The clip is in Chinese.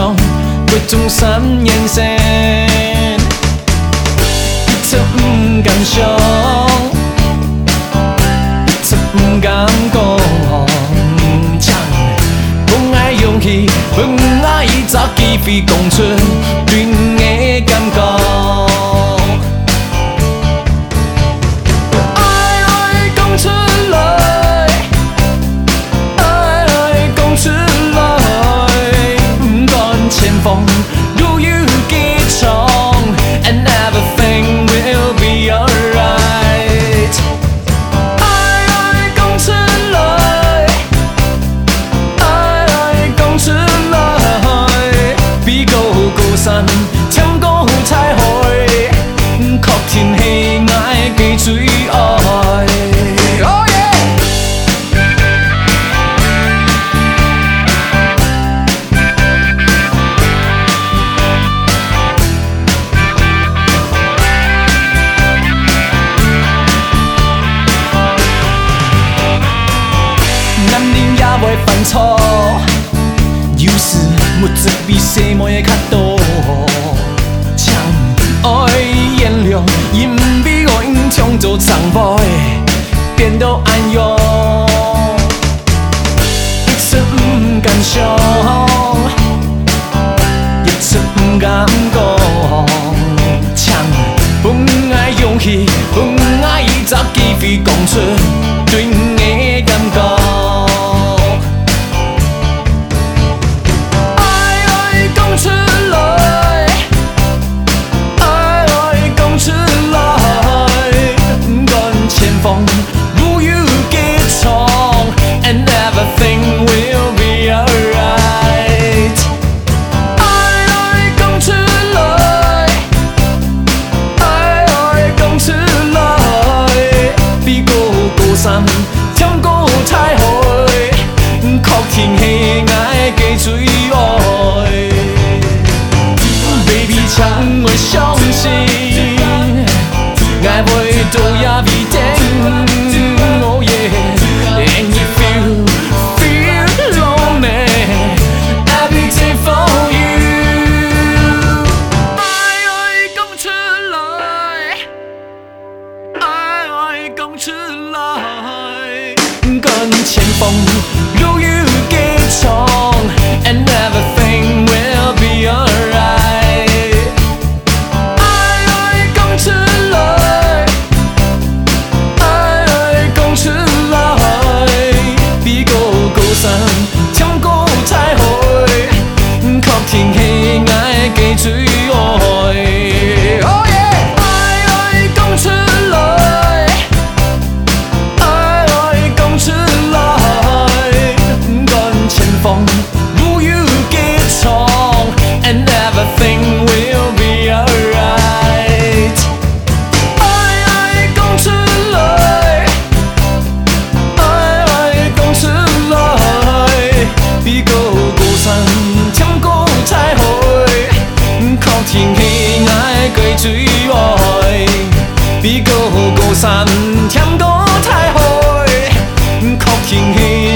上，各种三眼线，一直不敢想，一直不敢讲。不爱勇气，不爱早机会讲出对的感觉。如有吉祥 ，and everything will be alright。爱讲出来，爱讲出来，比高高山，天高彩海，确定是爱嘅最愛。袂犯错，有时物质比什么也较多。将爱原谅，因比我因创作长波的变到安详，一直不敢想，一直不敢讲。将不爱勇气，不爱找机会讲出对的感觉。如有吉祥 ，and everything will be alright。爱讲出来，爱讲出来，比高高山，天高彩海，确定是爱嘅最愛。Baby， 请我相信，愛袂到也必定。Oh yeah, and you feel lonely every day for you。愛講出來，愛講出來，跟前方如有吉祥 ，and everything will be alright。愛講出來。出來，比高高山，天高彩海，確定是愛嘅最愛。Oh yeah， 愛講出來，愛講出來，跟前方如有吉祥 ，and everything will be alright。愛講出來。比高高山，天高彩海，確定是愛嘅最愛。比高高山，天高彩海，確定是。